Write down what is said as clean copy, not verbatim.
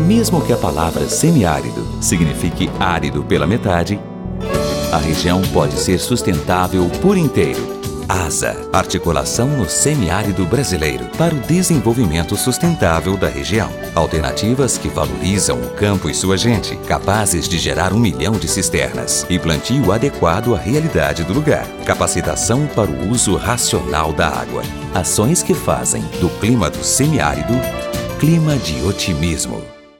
Mesmo que a palavra semiárido signifique árido pela metade, a região pode ser sustentável por inteiro. ASA, articulação no semiárido brasileiro para o desenvolvimento sustentável da região. Alternativas que valorizam o campo e sua gente, capazes de gerar 1 milhão de cisternas e plantio adequado à realidade do lugar. Capacitação para o uso racional da água. Ações que fazem do clima do semiárido clima de otimismo.